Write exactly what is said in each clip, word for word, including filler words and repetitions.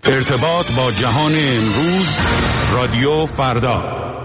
ارتباط با جهان امروز، رادیو فردا.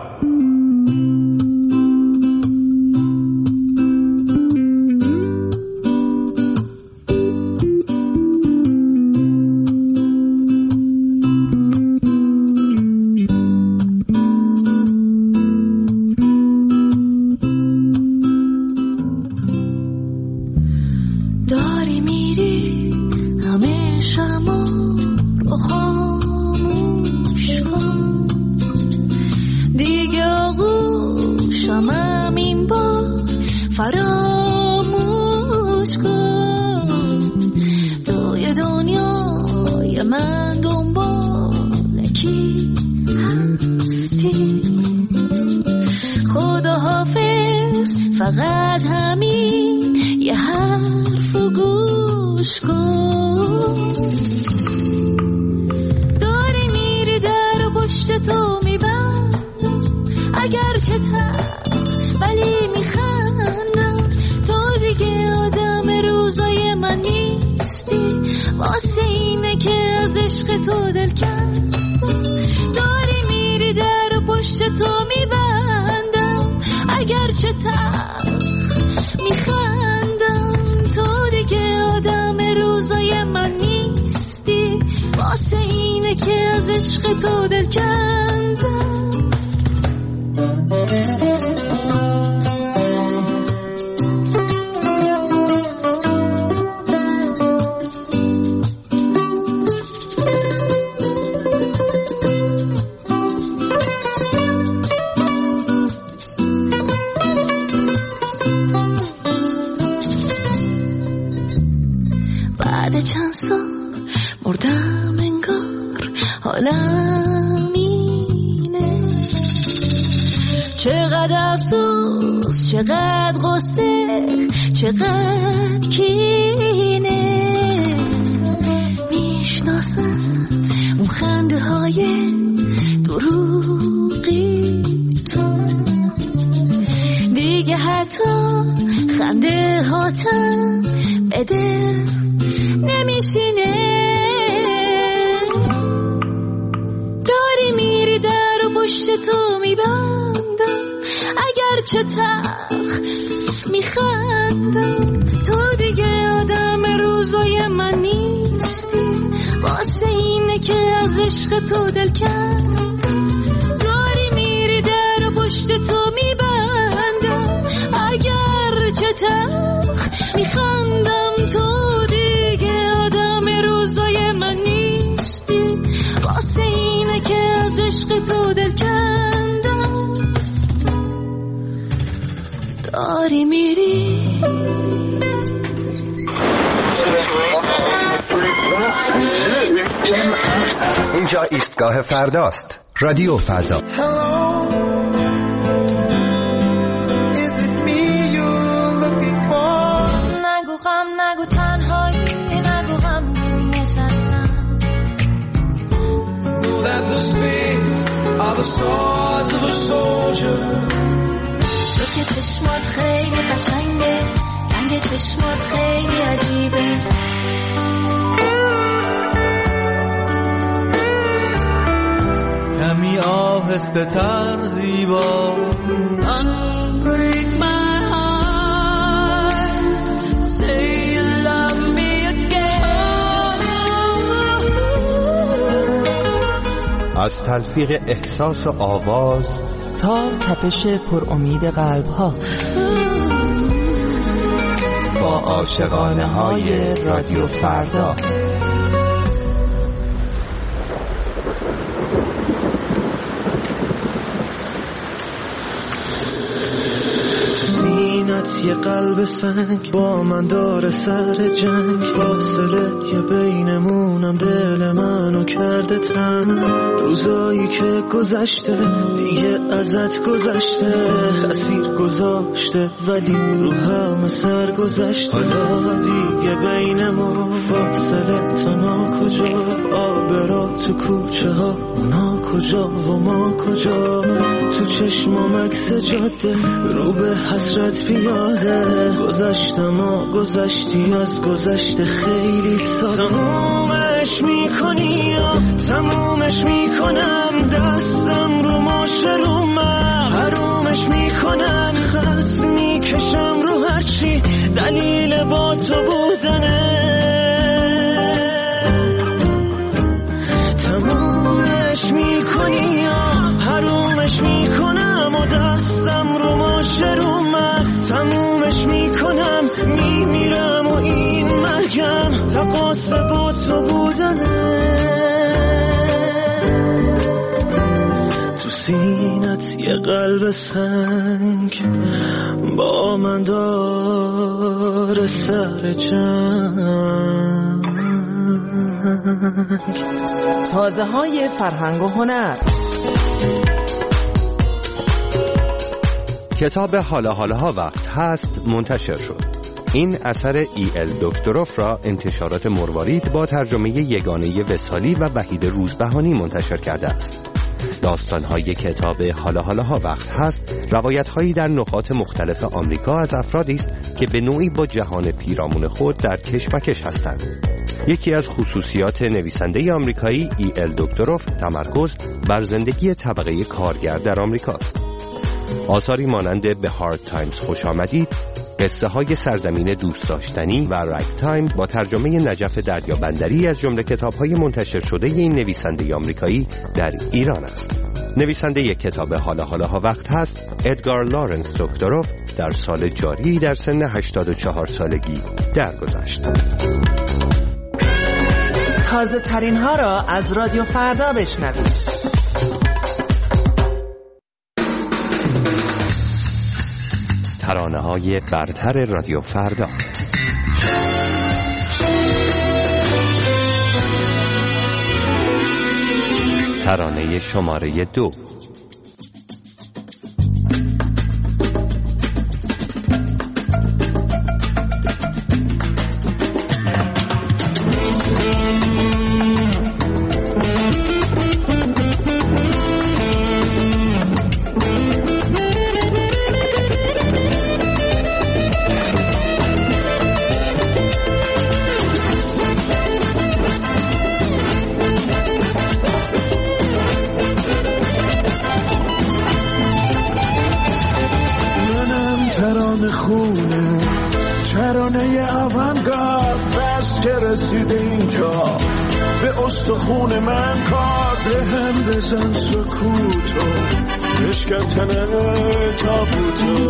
فقط همین یه حرف و گوش کن. داری میری در و پشت تو میبندم، اگر چه تر ولی میخندم. تو دیگه آدم روزای من نیستی، واسه اینه که از عشق تو دل کردم. داری میری در و پشت تو میبندم، اگر چه تر میخندم. تو دیگه آدم روزای من نیستی، واسه اینه که از عشق تو دل کندم. چند سال مردم انگار حالم اینه، چقدر افسوس، چقدر غصه، چقدر کینه. میشناسم اون خنده های دروغی تو، دیگه حتی خنده هاتم بده نمیشینه. داری میری در و پشت تو میبندم، اگر چه تلخ میخندم. تو دیگه آدم روزای من نیستی، واسه اینه که از عشق تو دل کردم. داری میری در و پشت تو میبندم، اگر چه تلخ میخندم. تو تو دل کندم. داری میری اینجا ایستگاه فرداست، رادیو فردا. نگو غم، نگو تنهایی، نگو غم نشستم. That the spades are the swords of a soldier. تو که چشمات خیلی قشنگه، رنگ چشمات خیلی عجیبه. کمی آهسته تر زیبا. Unbreak my heart, say you love me again. از تلفیق احساس و آواز تا تپش پر امید قلب ها، با عاشقانه های رادیو فردا. یه قلب سنگ با من داره سر جنگ، فاصله یه بینمونم دل منو کرده تنگ. روزایی که گذشته دیگه ازت گذشته، تأثیر گذاشته ولی رو همه سر گذشته. حالا دیگه بینمون فاصله تا ما کجا، آبرا تو کوچه ها اونا کجا و ما کجا. تو چشمام عکس جاده رو به حسرت پیاده، گذشتم و گذشتی از گذشته خیلی ساده. تمومش میکنی یا تمومش میکنم، دستم رو ماشه رو من حرومش میکنم، خط میکشم رو هرچی دلیل با تو بودنه، تمومش میکنی یا حرومش میکنم و دستم رو ماشه رو من تمومش میکنم، میمیرم و این مرگم تقاس با تو بودنه، تو سینت یه قلب سنگ با من داره سر جنگ. تازه های فرهنگ و هنر. کتاب حالا حالاها وقت هست منتشر شد. این اثر ای ال دکتروف را انتشارات مروارید با ترجمه یگانه وصالی و وحید روزبهانی منتشر کرده است. داستان‌های کتاب حالا حالاها وقت هست روایت‌هایی در نقاط مختلف آمریکا از افرادی است که به نوعی با جهان پیرامون خود در کشمکش هستند. یکی از خصوصیات نویسنده آمریکایی ای ال دکتروف تمرکز بر زندگی طبقه کارگر در آمریکاست. آثاری مانند به هارد تایمز خوش آمدید، قصه های سرزمین دوست داشتنی و رگ تایم با ترجمه نجف دریابندری از جمله کتاب های منتشر شده این نویسنده آمریکایی در ایران است. نویسنده کتاب حالا حالاها وقت هست ادگار لارنس دکتروف در سال جاری در سن هشتاد و چهار سالگی درگذشت. تازه ترین ها را از رادیو فردا بشنوید. ترانه‌های برتر رادیو فردا. ترانه شماره دو. خون من کار به هم بزن سکوتو بشکن تنه تابوتو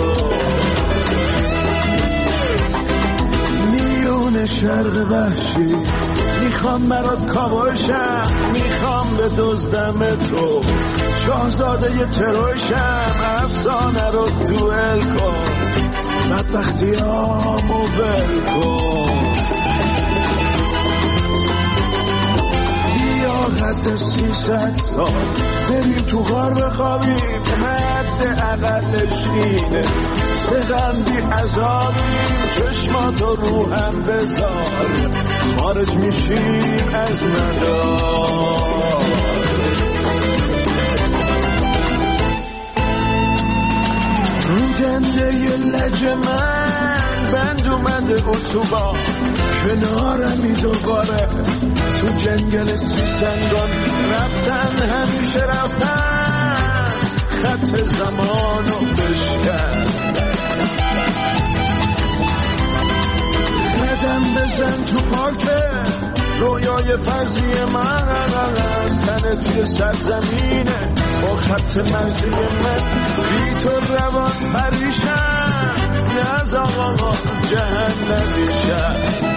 میون شرق وحشی میخوام برات کابوشم، میخوام به دزدم تو شاهزاده ی تروشم، افسانه رو دوئل کن بدبختیامو بل کن، حد سیصد سال بریم تو غار بخوابیم، حد اقلش اینه سغندی عذابیم، چشماتو رو هم بذار خارج میشیم از مدار، رو دنده ی لج من بند اومده اتوبان کنارمی دوباره تو جنگل سیسنگان رفتن همیشه رفتن خط زمانو بشکن، قدم بزن تو پارکه رویای فرضی من تنت یه سرزمینه با خط مرزی من بی تو روان پریشن نز آقا جهنمیشن.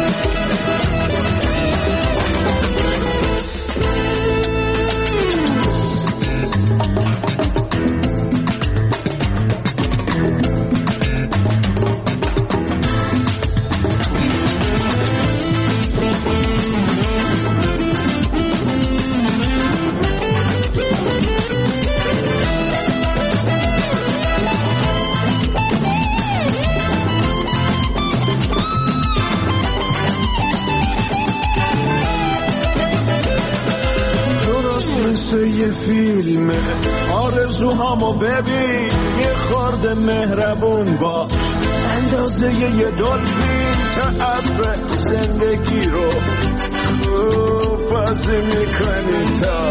یه فیلمه آرزوهامو ببین یه خورده مهربون باش، اندازه یه دلفین تعبر زندگی رو خوب از بازی میکنی تا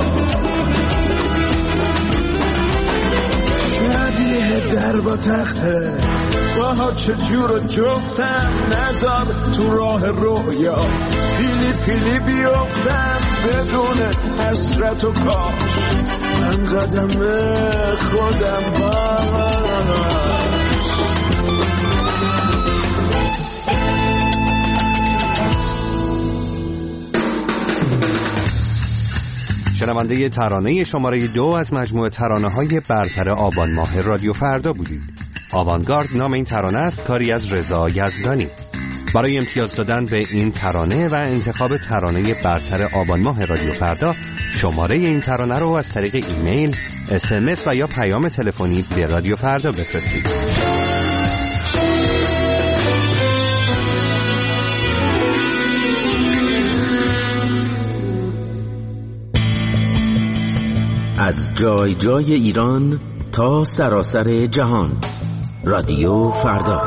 شبیه در با تخته باها چجور جفتم نذار تو راه رویا پیلی پیلی بیفتم بدون حسرت و کاش من قدم خودم باش. شنونده ترانه شماره دو از مجموعه ترانه‌های برتر آبان ماه رادیو فردا بودید. آوانگارد نام این ترانه است، کاری از رضا یزدانی. برای امتیاز دادن به این ترانه و انتخاب ترانه برتر آبان ماه رادیو فردا شماره این ترانه رو از طریق ایمیل، اس ام اس و یا پیام تلفنی به رادیو فردا بفرستید. از جای جای ایران تا سراسر جهان، رادیو فردا.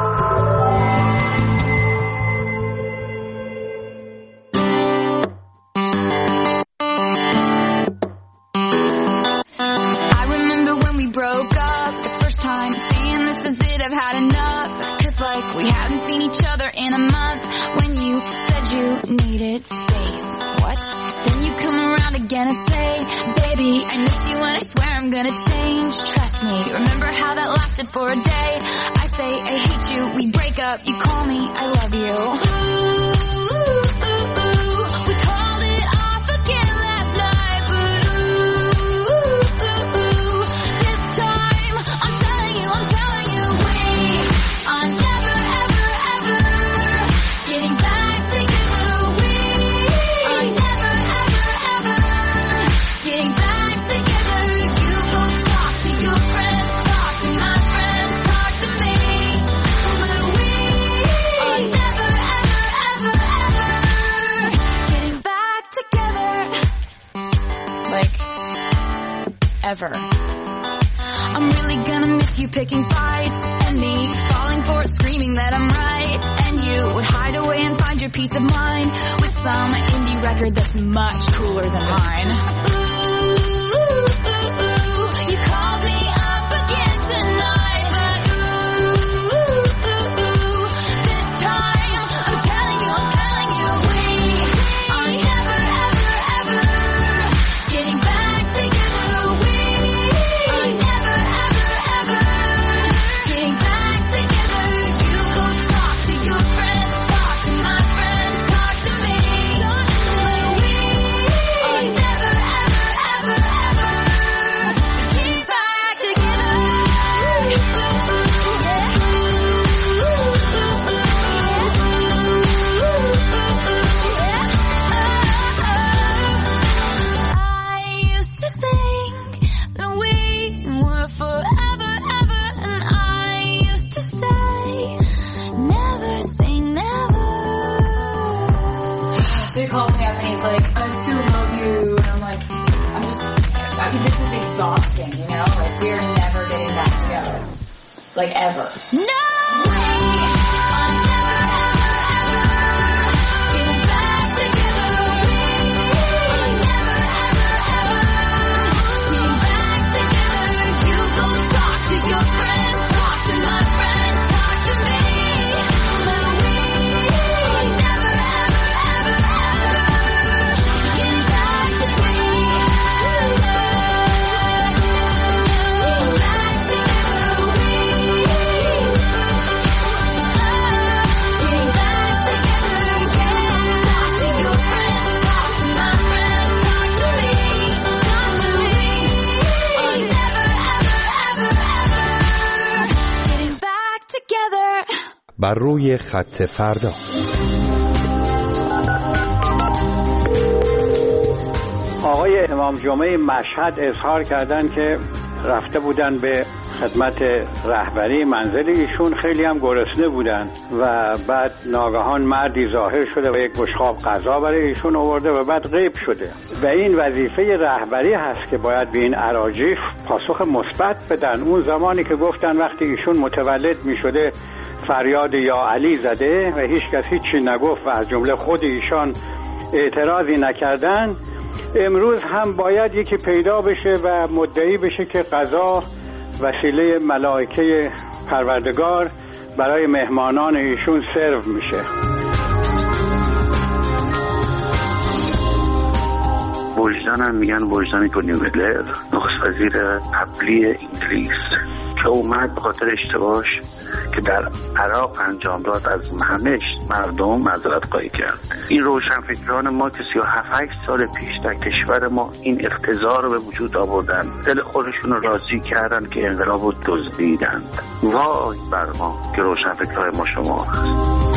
For a day, I say I hate you, we break up, you call me, I love you. Ooh, ooh, ooh, ooh. We called it off again last night, but ooh, ooh, ooh. This time, I'm telling you, I'm telling you, we are never, ever, ever getting back together. We are never, ever, ever getting back together. You go talk to your friends, talk to my friends, talk to me, but we are never, ever, ever, ever getting back together. Like, ever. I'm really gonna miss you picking fights and me falling for it, screaming that I'm right, and you would hide away and find your peace of mind with some indie record that's much cooler than mine. Ooh, ooh, ooh, ooh. You called me up again tonight, but ooh, ooh, ooh, ooh. This time, I'm telling you, I'm telling you, we are never, ever, ever getting back together. We are never, ever, ever getting back together. You go talk to your friends, talk to my friends, talk to me, but we are never, ever, ever, ever getting back together. I used to think that we were forever, ever, and I used to say, never say never. So he calls me up and he's like, I still love you. And I'm like, I'm just, I mean, this is exhausting, you know? Like, we're never getting back together. Like, ever. No! We are never, ever, ever getting back together. We are never, ever, ever getting back together. You go talk to your friends, talk to my friends, talk to me, but we are never, ever, ever, ever getting back together. Getting back together. We getting back together. Getting back to your friends, talk to my friends, talk to me, talk to me. Are never, ever, ever, ever getting back together. بر روی خط فردا. آقای امام جمعه مشهد اظهار کردند که رفته بودن به خدمت رهبری منزل ایشون، خیلی هم گرسنه بودن و بعد ناگهان مردی ظاهر شده و یک بشقاب غذا برای ایشون آورده و بعد غیب شده و این وظیفه رهبری هست که باید به این اراجیف پاسخ مثبت بدن. اون زمانی که گفتن وقتی ایشون متولد می شده فریاد یا علی زده و هیچ کس هیچی نگفت و از جمله خود ایشان اعتراضی نکردن، امروز هم باید یکی پیدا بشه و مدعی بشه که غذا وسیله ملائکه پروردگار برای مهمانان ایشون سرو میشه. وجدان هم میگن وجدان تونی بلر، نخست وزیر قبلی انگلیس که اومد به خاطر اشتباهش که در عراق انجام داد از همه مردم معذرت خواهی کرد. این روشنفکران ما که سی و هفت سال پیش در کشور ما این اقتضا رو به وجود آوردن، دل خودشون رو راضی کردن که انقلاب رو دزدیدند. وای بر ما که روشنفکرهای ما شما هست.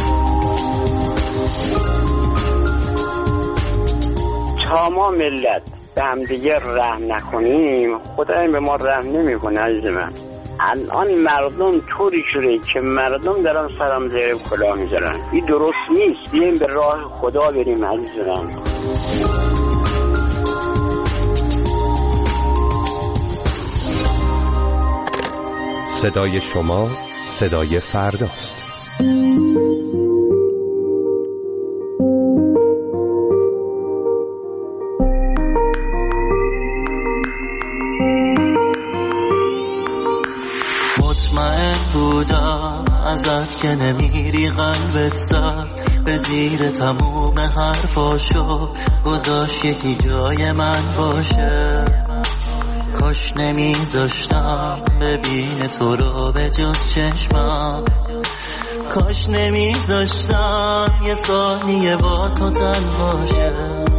تا ما ملت به هم دیگه رحم نکنیم خدای به ما رحم نمیکنه. عزیز من الان مردم طوری شده که مردم دارن سرم زیر کلاه میذارن. این درست نیست. بیایم به راه خدا بریم. عزیز من صدای شما صدای فرداست. بودم ازت که نمیری قلبت زد به زیر تموم حرفاشو گذاشت یکی جای من باشه. کاش نمیذاشتم ببین تو رو به جز چشمم، کاش نمیذاشتم یه ثانیه با تو تنها شه.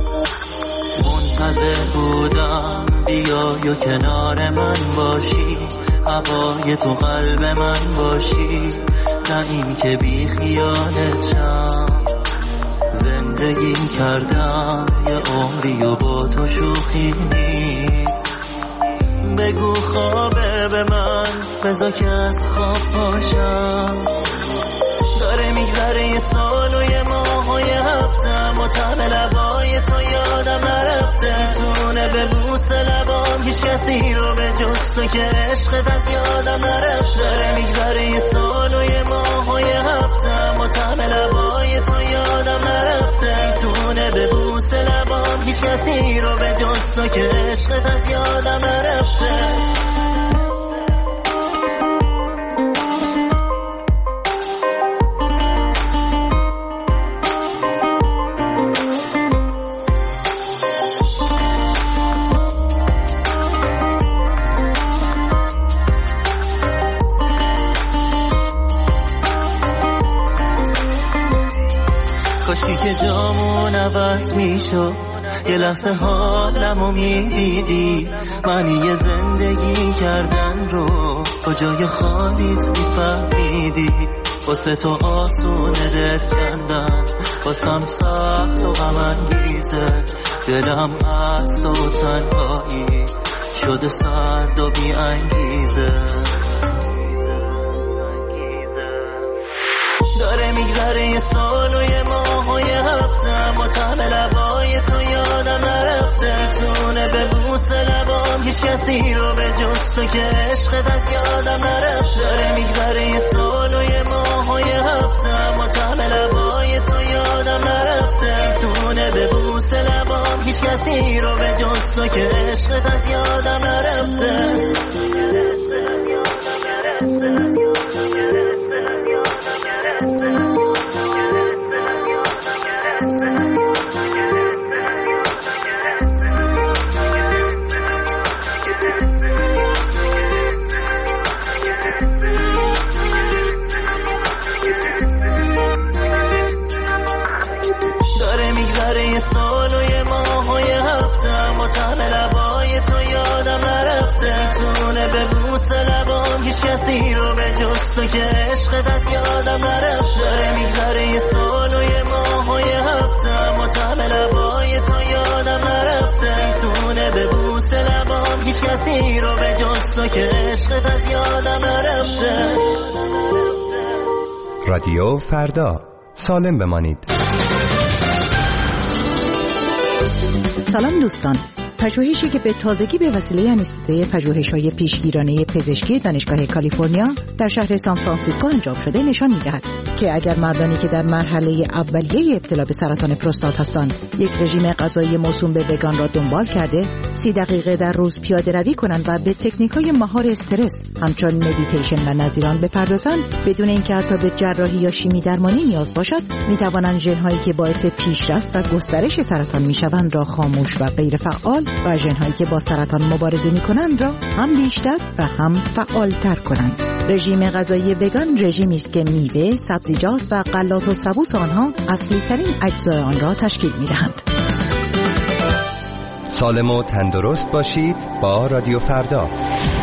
منتظر بودم بیای و کنار من باشی، هوای تو قلب من باشی، نه این که بی خیالتم. زندگی کردم یه عمری و با تو شوخی نیست. بگو خوابه به من بذار که از خواب باشم. داره میگذره یه سال و یه ماه و یه هفتم و طعم لبای تو یادم نرفته. تونه به بوس لبام هیچ کسی رو به جز تو که عشقت از یادم نرفته. داره میگذره یه سال و یه ماه و یه هفتم و طعم لبای تو یادم نرفته. تونه به بوس لبام هیچ کسی رو به جز تو که عشقت از یادم نرفته. کاشکی که جامون عوض میشد یه لحظه حالمو میدیدی. معنی یه زندگی کردن رو کجای خالیت میفهمیدی. واسه تو آسونه دل کندن، واسم سخت و غم انگیزه. دلم از تو تنهایی شده سرد و بی انگیزه. داره میگذره یه سال و یه ماه و یه هفتم و طعم لبای تو یادم نرفته. تونه به بوس لبام هیچ کسی رو به جز تو که عشقت از یادم نرفته. داره میگذره یه سال و یه ماه و یه هفتم و طعم لبای تو یادم نرفته. تونه به بوس لبام هیچ کسی رو به جز تو که عشقت از یادم نرفته. کسی رو به جز تو که عشقت از یادم نرفته. داره میگذره یه سال و یه ماه و یه هفتم و طعم لبای تو یادم نرفته. تونه به بوس لبام هیچ کسی رو به جز تو که عشقت از یادم نرفته. رادیو فردا، سالم بمانید. سلام دوستان، پژوهشی که به تازگی به وسیله انستیتوی پژوهش‌های پیشگیرانه پزشکی دانشگاه کالیفرنیا در شهر سان فرانسیسکو انجام شده نشان می‌دهد که اگر مردانی که در مرحله اولیه ابتلا به سرطان پروستات هستند یک رژیم غذایی موسوم به وگان را دنبال کرده، سی دقیقه در روز پیاده روی کنند و به تکنیک‌های مهار استرس همچون مدیتیشن و نظیران بپردازند، بدون اینکه حتی به جراحی یا شیمی درمانی نیاز باشد، می‌توانند ژن‌هایی که باعث پیشرفت و گسترش سرطان می‌شوند را خاموش و غیر فعال و ژن‌هایی که با سرطان مبارزه می‌کنند را هم بیشتر و هم فعال‌تر کنند. رژیم غذایی وگان رژیمی است که میوه، سبزیجات و غلات و سبوس آنها اصلی‌ترین اجزای آن را تشکیل می‌دهند. سالم و تندرست باشید با رادیو فردا.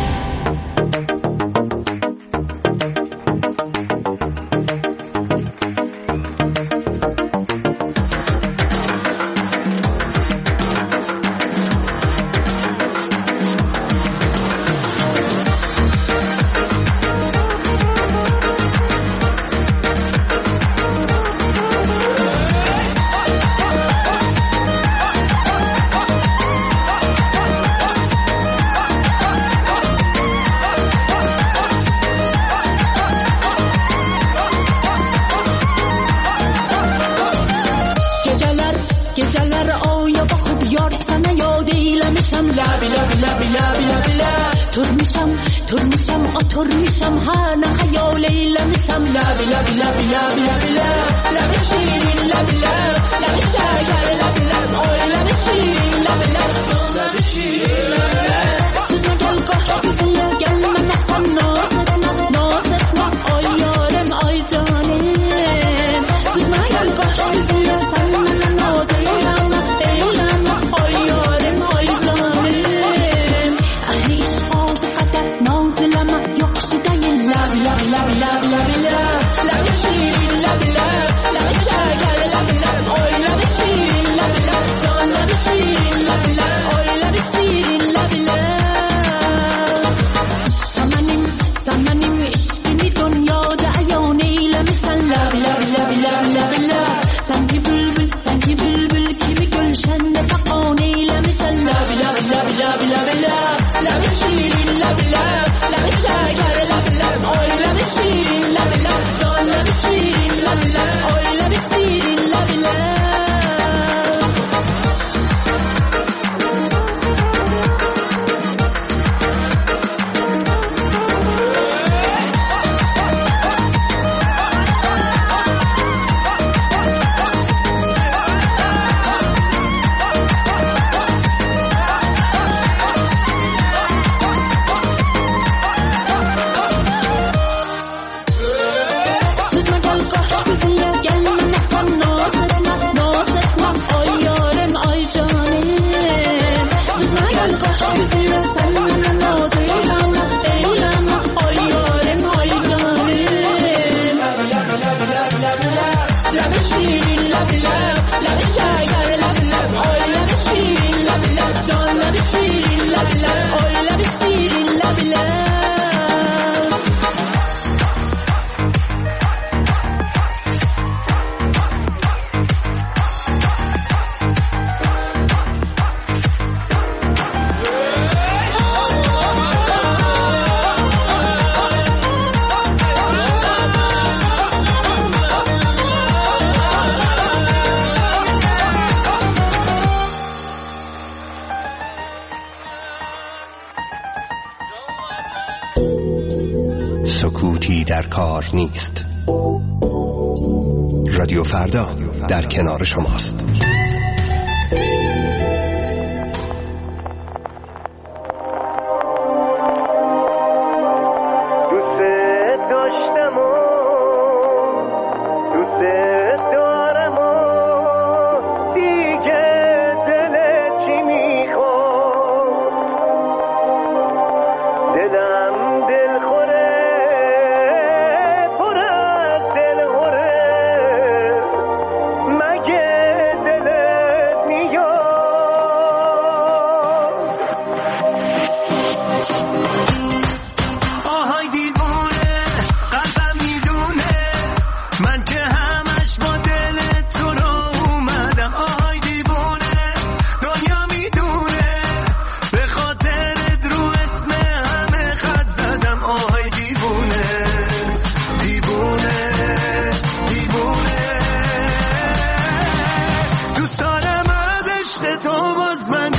سکوتی در کار نیست. رادیو فردا در کنار شماست. مگه اما باز من